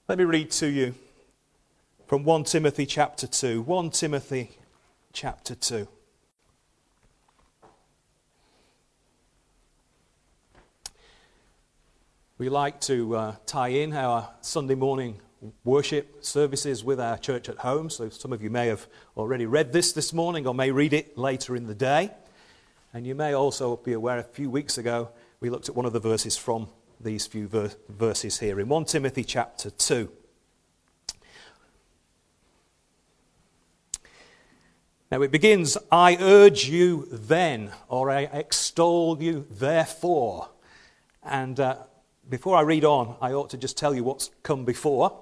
Let me read to you from 1 Timothy chapter 2. 1 Timothy chapter 2. We like to tie in our Sunday morning worship services with our church at home. So some of you may have already read this morning or may read it later in the day. And you may also be aware a few weeks ago we looked at one of the verses from these few verses here in 1 Timothy chapter 2. Now it begins, I urge you then, or I extol you therefore. And before I read on, I ought to just tell you what's come before.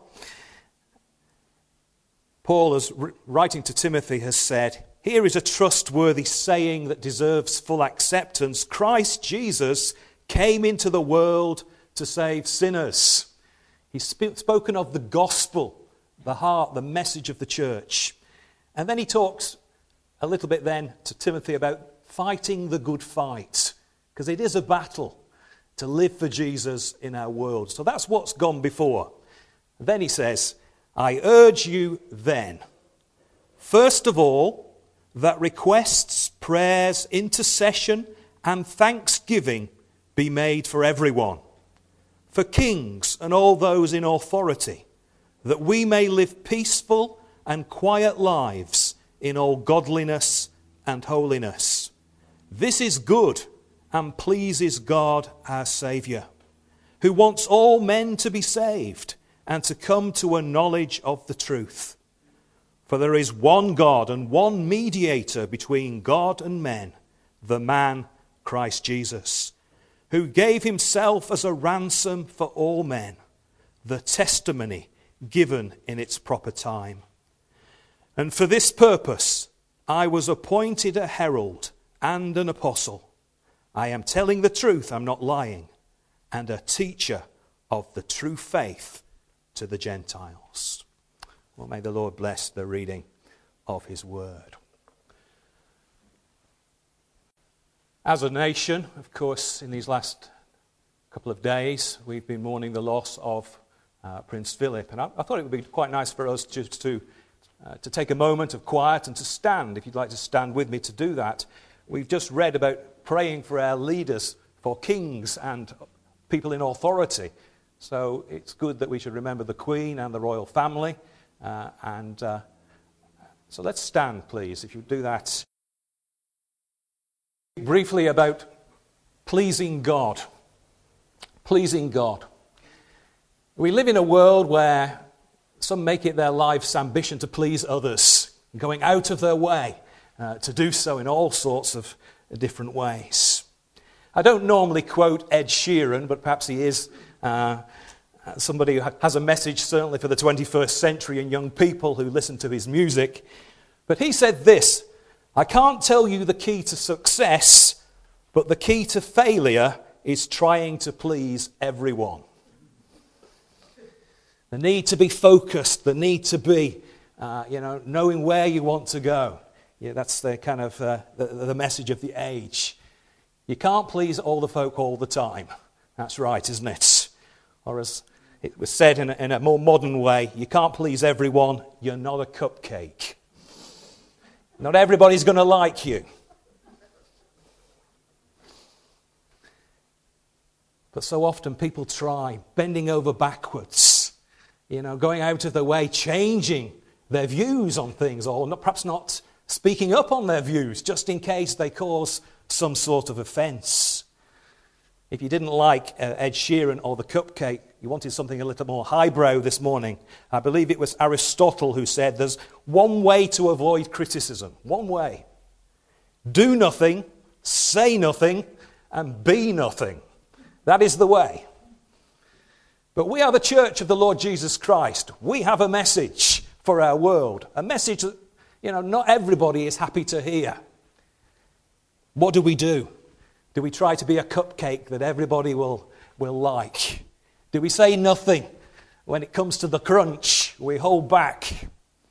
Paul, as writing to Timothy, has said, here is a trustworthy saying that deserves full acceptance. Christ Jesus came into the world to save sinners. He's spoken of the gospel, the heart, the message of the church. And then he talks a little bit then to Timothy about fighting the good fight, because it is a battle to live for Jesus in our world. So that's what's gone before. And then he says, I urge you then, first of all, that requests, prayers, intercession, and thanksgiving be made for everyone, for kings and all those in authority, that we may live peaceful and quiet lives in all godliness and holiness. This is good and pleases God our Saviour, who wants all men to be saved and to come to a knowledge of the truth. For there is one God and one mediator between God and men, the man Christ Jesus, who gave himself as a ransom for all men, the testimony given in its proper time. And for this purpose I was appointed a herald and an apostle. I am telling the truth, I'm not lying, and a teacher of the true faith to the Gentiles. Well, may the Lord bless the reading of his word. As a nation, of course, in these last couple of days, we've been mourning the loss of Prince Philip. And I thought it would be quite nice for us just to take a moment of quiet and to stand, if you'd like to stand with me to do that. We've just read about praying for our leaders, for kings and people in authority. So it's good that we should remember the Queen and the royal family. So let's stand, please, if you do that. Briefly about pleasing God. Pleasing God. We live in a world where some make it their life's ambition to please others, going out of their way to do so in all sorts of different ways. I don't normally quote Ed Sheeran, but perhaps he is somebody who has a message certainly for the 21st century and young people who listen to his music. But he said this, I can't tell you the key to success, but the key to failure is trying to please everyone. The need to be focused, the need to be, knowing where you want to go. Yeah, that's the kind of the message of the age. You can't please all the folk all the time. That's right, isn't it? Or as it was said in a more modern way, you can't please everyone. You're not a cupcake. Not everybody's going to like you. But so often people try, bending over backwards, going out of their way, changing their views on things, or perhaps not speaking up on their views, just in case they cause some sort of offence. If you didn't like Ed Sheeran or the cupcake, you wanted something a little more highbrow this morning. I believe it was Aristotle who said there's one way to avoid criticism. One way. Do nothing, say nothing, and be nothing. That is the way. But we are the church of the Lord Jesus Christ. We have a message for our world. A message that, not everybody is happy to hear. What do? Do we try to be a cupcake that everybody will like? Do we say nothing when it comes to the crunch? We hold back.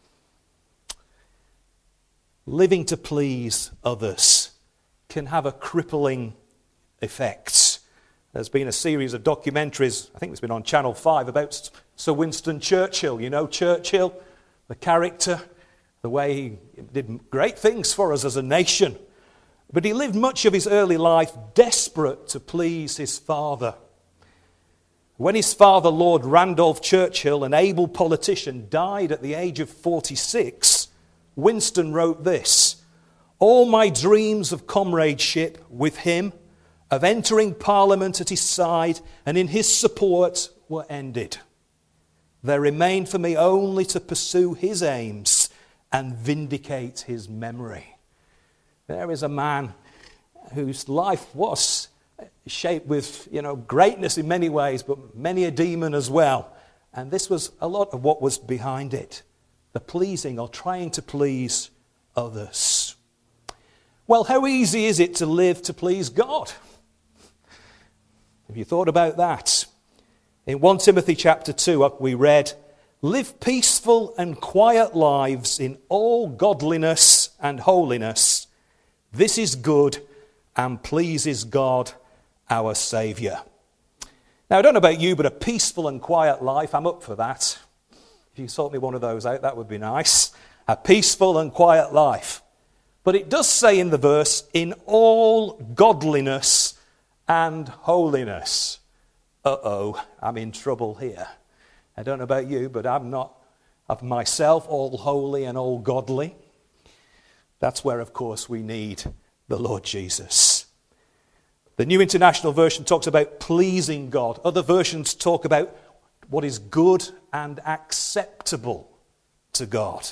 Living to please others can have a crippling effect There's been a series of documentaries, I think it's been on Channel 5, about Sir Winston Churchill. You know Churchill, the character, the way he did great things for us as a nation. But he lived much of his early life desperate to please his father. When his father, Lord Randolph Churchill, an able politician, died at the age of 46, Winston wrote this: "All my dreams of comradeship with him, of entering Parliament at his side and in his support, were ended. There remained for me only to pursue his aims and vindicate his memory." There is a man whose life was shaped with, greatness in many ways, but many a demon as well. And this was a lot of what was behind it. The pleasing or trying to please others. Well, how easy is it to live to please God? Have you thought about that? In 1 Timothy chapter 2, we read, "Live peaceful and quiet lives in all godliness and holiness. This is good and pleases God, our Saviour." Now, I don't know about you, but a peaceful and quiet life, I'm up for that. If you sort me one of those out, that would be nice. A peaceful and quiet life. But it does say in the verse, in all godliness and holiness. I'm in trouble here. I don't know about you, but I'm not of myself all holy and all godly. That's where, of course, we need the Lord Jesus. The New International Version talks about pleasing God. Other versions talk about what is good and acceptable to God.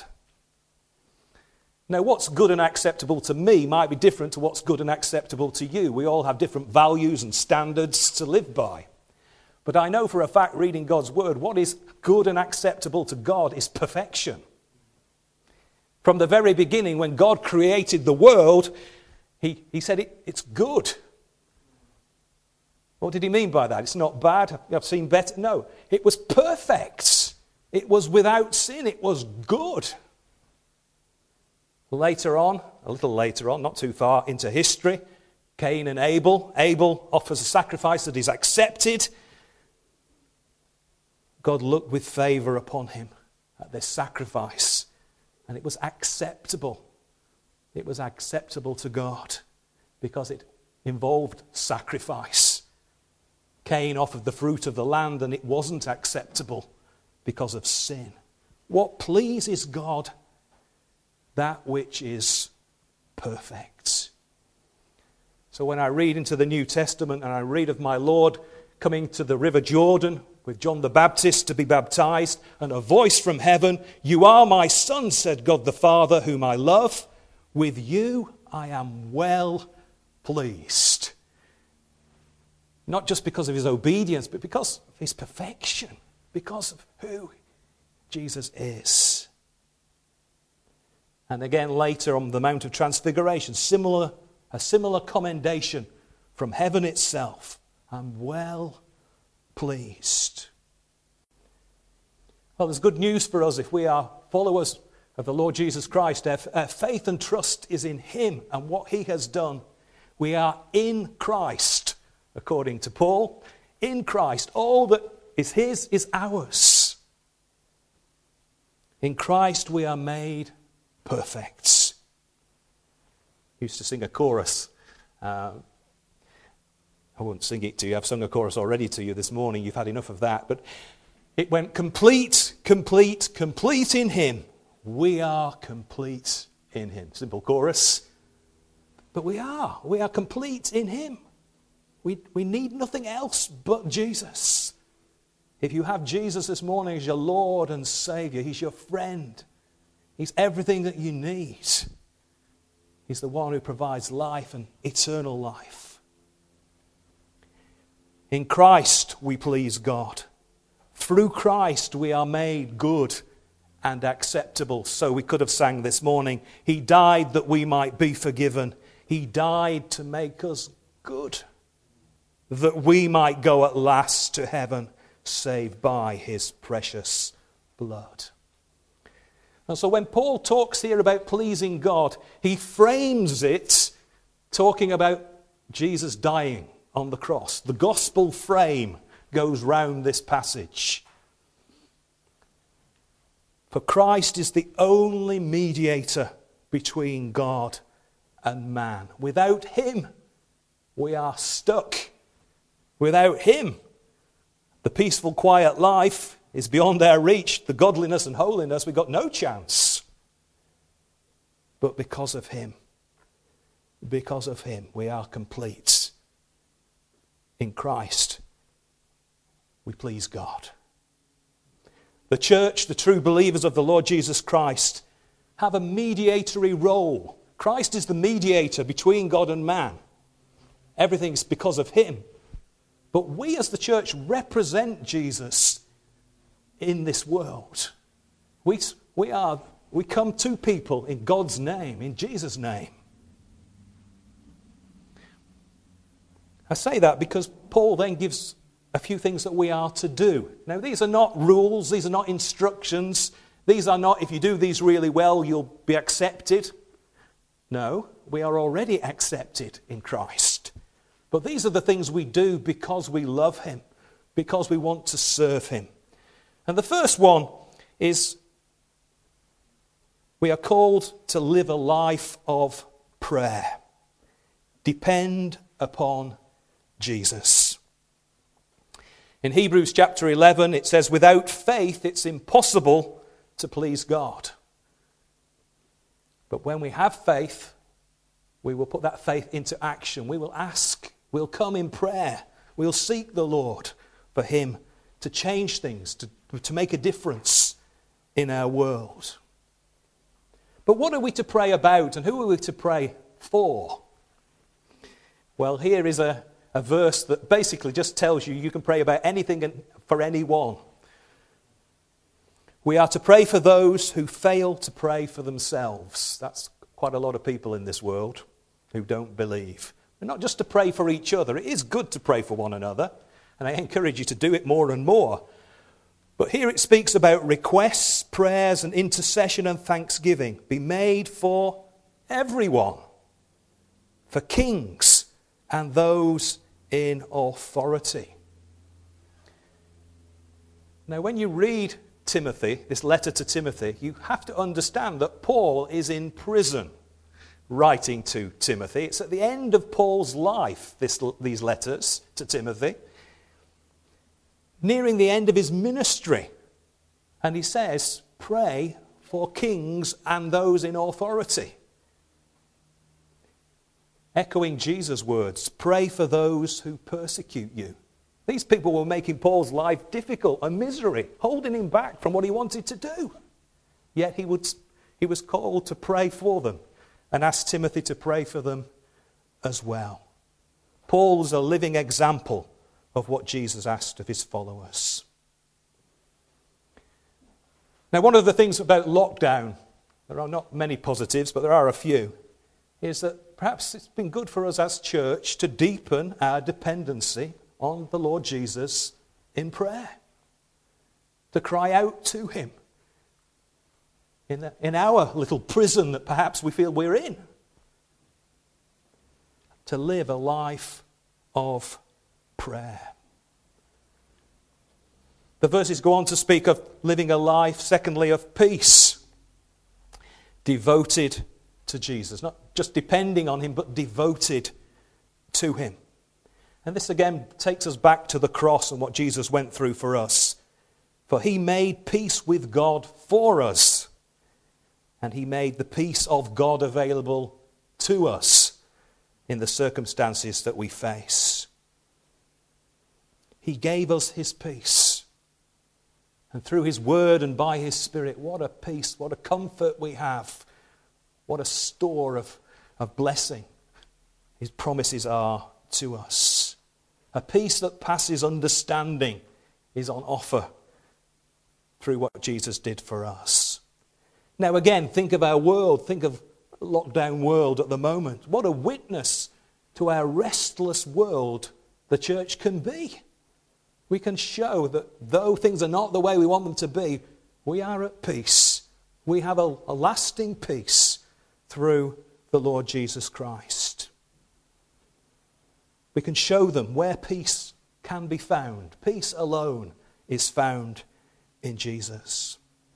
Now, what's good and acceptable to me might be different to what's good and acceptable to you. We all have different values and standards to live by. But I know for a fact, reading God's word, what is good and acceptable to God is perfection. From the very beginning, when God created the world, he said it's good. What did he mean by that? It's not bad. I've seen better. No, it was perfect. It was without sin. It was good. Later on, a little later on, not too far into history, Cain and Abel. Abel offers a sacrifice that is accepted. God looked with favor upon him at this sacrifice, and it was acceptable. It was acceptable to God because it involved sacrifice. Cain offered the fruit of the land, and it wasn't acceptable because of sin. What pleases God? That which is perfect. So when I read into the New Testament and I read of my Lord coming to the River Jordan with John the Baptist to be baptized, and a voice from heaven, "You are my Son, said God the Father, whom I love. With you I am well pleased." Not just because of his obedience, but because of his perfection, because of who Jesus is. And again later on the Mount of Transfiguration, a similar commendation from heaven itself. I'm well pleased. Well, there's good news for us if we are followers of the Lord Jesus Christ. Our faith and trust is in him and what he has done. We are in Christ, according to Paul. In Christ, all that is his is ours. In Christ we are made perfect. I used to sing a chorus. I won't sing it to you. I've sung a chorus already to you this morning. You've had enough of that. But it went complete, complete, complete in him. We are complete in him. Simple chorus. But we are complete in him. We need nothing else but Jesus. If you have Jesus this morning as your Lord and Savior, he's your friend. He's everything that you need. He's the one who provides life and eternal life. In Christ we please God. Through Christ we are made good and acceptable. So we could have sang this morning, he died that we might be forgiven. He died to make us good, that we might go at last to heaven, saved by his precious blood. And so when Paul talks here about pleasing God, he frames it talking about Jesus dying on the cross. The gospel frame goes round this passage. For Christ is the only mediator between God and man. Without him, we are stuck. Without him, the peaceful, quiet life is beyond our reach. The godliness and holiness, we've got no chance. But because of him, we are complete. In Christ, we please God. The church, the true believers of the Lord Jesus Christ, have a mediatory role. Christ is the mediator between God and man. Everything's because of him. But we as the church represent Jesus in this world. We come to people in God's name, in Jesus' name. I say that because Paul then gives a few things that we are to do. Now, these are not rules, these are not instructions, these are not, if you do these really well, you'll be accepted. No, we are already accepted in Christ. But these are the things we do because we love him, because we want to serve him. And the first one is we are called to live a life of prayer. Depend upon Jesus. In Hebrews chapter 11, it says, without faith, it's impossible to please God. But when we have faith, we will put that faith into action. We will ask, we'll come in prayer, we'll seek the Lord for him to change things, to make a difference in our world. But what are we to pray about, and who are we to pray for? Well, here is a verse that basically just tells you can pray about anything and for anyone. We are to pray for those who fail to pray for themselves. That's quite a lot of people in this world who don't believe. And not just to pray for each other. It is good to pray for one another, and I encourage you to do it more and more. But here it speaks about requests, prayers, and intercession and thanksgiving be made for everyone, for kings and those in authority. Now, when you read Timothy, this letter to Timothy, you have to understand that Paul is in prison writing to Timothy. It's at the end of Paul's life, these letters to Timothy, nearing the end of his ministry. And he says, pray for kings and those in authority. Echoing Jesus' words, pray for those who persecute you. These people were making Paul's life difficult, a misery, holding him back from what he wanted to do. Yet he was called to pray for them and asked Timothy to pray for them as well. Paul's a living example of what Jesus asked of his followers. Now, one of the things about lockdown, there are not many positives, but there are a few, is that perhaps it's been good for us as church to deepen our dependency on the Lord Jesus in prayer, to cry out to him in our little prison that perhaps we feel we're in, to live a life of prayer. The verses go on to speak of living a life, secondly, of peace, devoted to Jesus. Not just depending on him, but devoted to him. And this again takes us back to the cross and what Jesus went through for us. For he made peace with God for us. And he made the peace of God available to us in the circumstances that we face. He gave us his peace. And through his word and by his Spirit, what a peace, what a comfort we have. What a store of blessing his promises are to us. A peace that passes understanding is on offer through what Jesus did for us. Now again, think of our world. Think of the lockdown world at the moment. What a witness to our restless world the church can be. We can show that though things are not the way we want them to be, we are at peace. We have a lasting peace through the Lord Jesus Christ. We can show them where peace can be found. Peace alone is found in Jesus.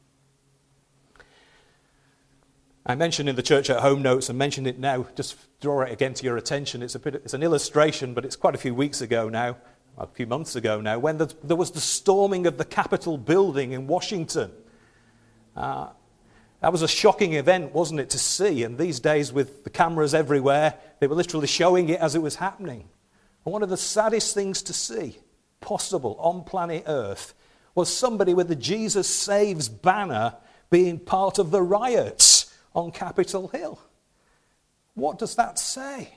I mentioned in the Church at Home notes, and mentioned it now, just draw it again to your attention. It's an illustration, but it's quite a few weeks ago now, a few months ago now, when there was the storming of the Capitol building in Washington. That was a shocking event, wasn't it, to see? And these days, with the cameras everywhere, they were literally showing it as it was happening. And one of the saddest things to see possible on planet Earth was somebody with the Jesus Saves banner being part of the riots on Capitol Hill. What does that say?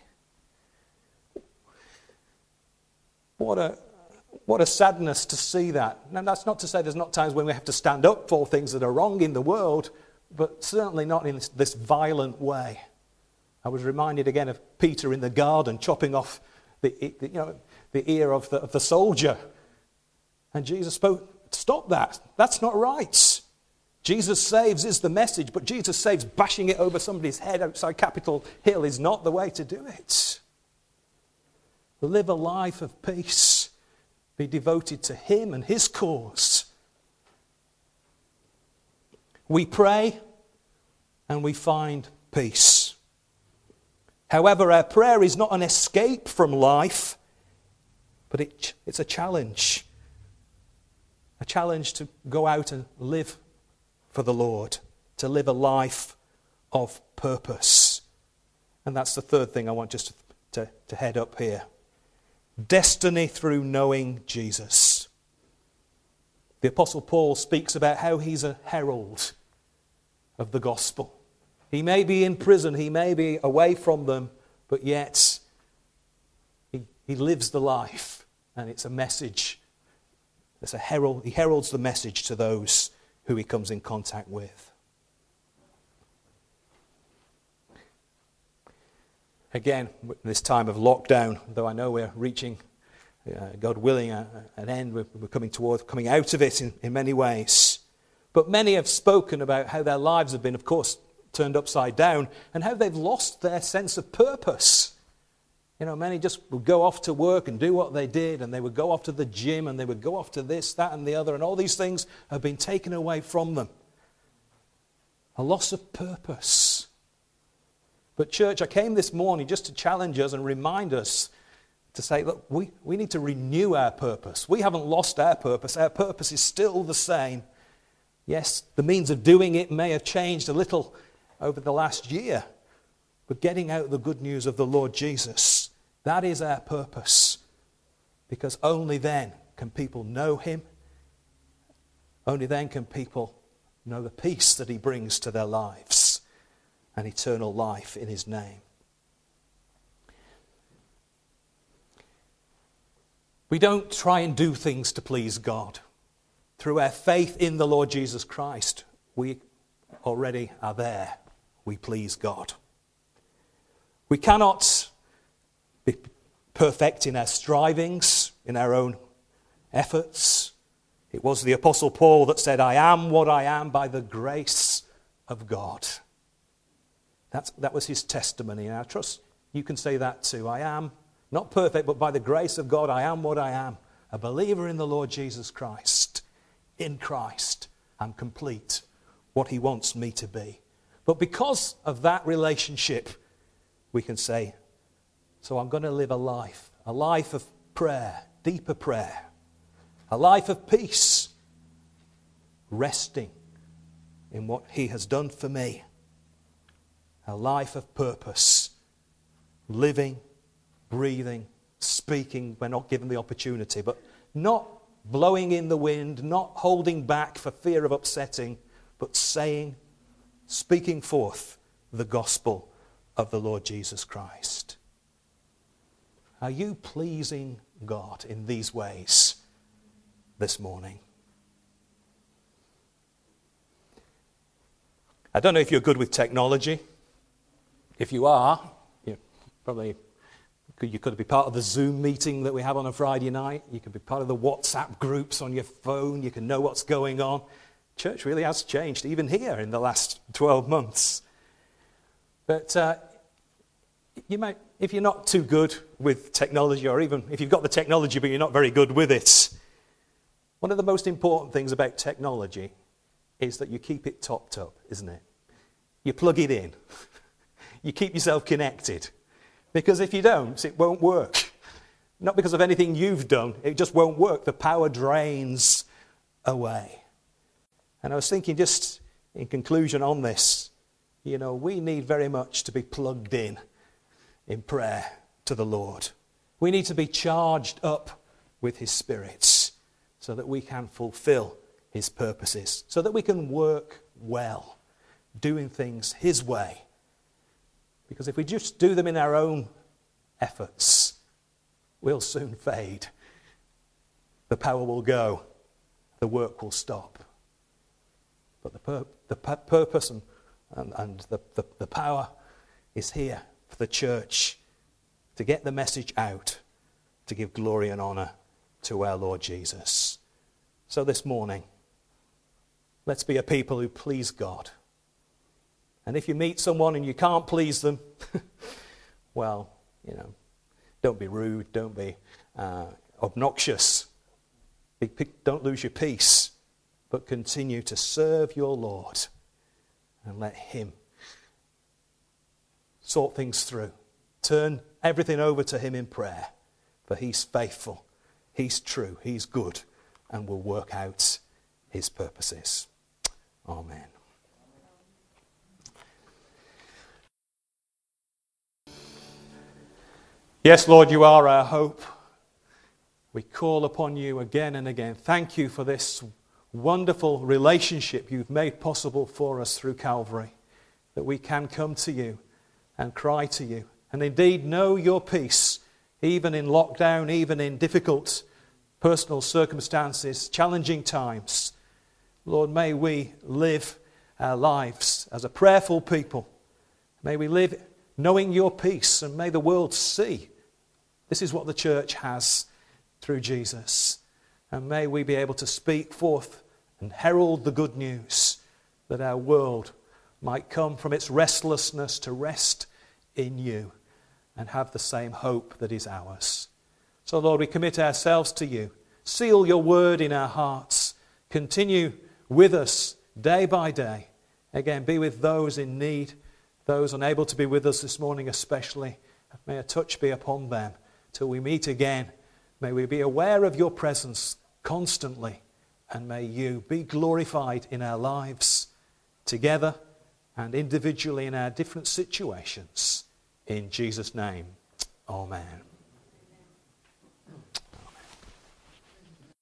What a sadness to see that. Now, that's not to say there's not times when we have to stand up for things that are wrong in the world, but certainly not in this violent way. I was reminded again of Peter in the garden chopping off the ear of the soldier. And Jesus spoke, stop that. That's not right. Jesus Saves is the message, but Jesus Saves bashing it over somebody's head outside Capitol Hill is not the way to do it. Live a life of peace. Be devoted to him and his cause. We pray and we find peace. However, our prayer is not an escape from life, but it's a challenge. A challenge to go out and live for the Lord, to live a life of purpose. And that's the third thing I want just to head up here. Destiny through knowing Jesus. The Apostle Paul speaks about how he's a herald of the gospel. He may be in prison, he may be away from them, but yet he lives the life, and it's a message. It's a herald. He heralds the message to those who he comes in contact with. Again, this time of lockdown, though I know we're reaching, God willing, an end, we're coming out of it in many ways. But many have spoken about how their lives have been, of course, turned upside down, and how they've lost their sense of purpose. Many just would go off to work and do what they did, and they would go off to the gym, and they would go off to this, that, and the other, and all these things have been taken away from them. A loss of purpose. But church, I came this morning just to challenge us and remind us to say, look, we need to renew our purpose. We haven't lost our purpose. Our purpose is still the same. Yes, the means of doing it may have changed a little over the last year, but getting out the good news of the Lord Jesus, that is our purpose. Because only then can people know him. Only then can people know the peace that he brings to their lives and eternal life in his name. We don't try and do things to please God. Through our faith in the Lord Jesus Christ, we already are there. We please God. We cannot be perfect in our strivings, in our own efforts. It was the Apostle Paul that said, I am what I am by the grace of God. That was his testimony, and I trust you can say that too. I am not perfect, but by the grace of God, I am what I am. A believer in the Lord Jesus Christ. In Christ, I'm complete, what he wants me to be. But because of that relationship, we can say, so I'm going to live a life of prayer, deeper prayer, a life of peace, resting in what he has done for me, a life of purpose, living, breathing, speaking when not given the opportunity, but not blowing in the wind, not holding back for fear of upsetting, but saying, speaking forth the gospel of the Lord Jesus Christ. Are you pleasing God in these ways this morning? I don't know if you're good with technology. If you are, you could be part of the Zoom meeting that we have on a Friday night. You could be part of the WhatsApp groups on your phone. You can know what's going on. Church really has changed, even here in the last 12 months. But you might if you're not too good with technology, or even if you've got the technology but you're not very good with it, one of the most important things about technology is that you keep it topped up, isn't it? You plug it in. You keep yourself connected. Because if you don't, it won't work. Not because of anything you've done, it just won't work. The power drains away. And I was thinking, just in conclusion on this, we need very much to be plugged in prayer to the Lord. We need to be charged up with His Spirit so that we can fulfill His purposes, so that we can work well, doing things His way. Because if we just do them in our own efforts, we'll soon fade. The power will go. The work will stop. But the purpose and the power is here for the church to get the message out, to give glory and honor to our Lord Jesus. So this morning, let's be a people who please God. And if you meet someone and you can't please them, well, don't be rude, don't be obnoxious. Don't lose your peace, but continue to serve your Lord and let Him sort things through. Turn everything over to Him in prayer, for He's faithful, He's true, He's good, and will work out His purposes. Amen. Yes, Lord, you are our hope. We call upon you again and again. Thank you for this wonderful relationship you've made possible for us through Calvary, that we can come to you and cry to you, and indeed know your peace, even in lockdown, even in difficult personal circumstances, challenging times. Lord, may we live our lives as a prayerful people. May we live knowing your peace, and may the world see this is what the church has through Jesus. And may we be able to speak forth and herald the good news, that our world might come from its restlessness to rest in you and have the same hope that is ours. So, Lord, we commit ourselves to you. Seal your word in our hearts. Continue with us day by day. Again, be with those in need, those unable to be with us this morning especially. May a touch be upon them till we meet again. May we be aware of your presence constantly, and may you be glorified in our lives together and individually in our different situations. In Jesus' name, amen.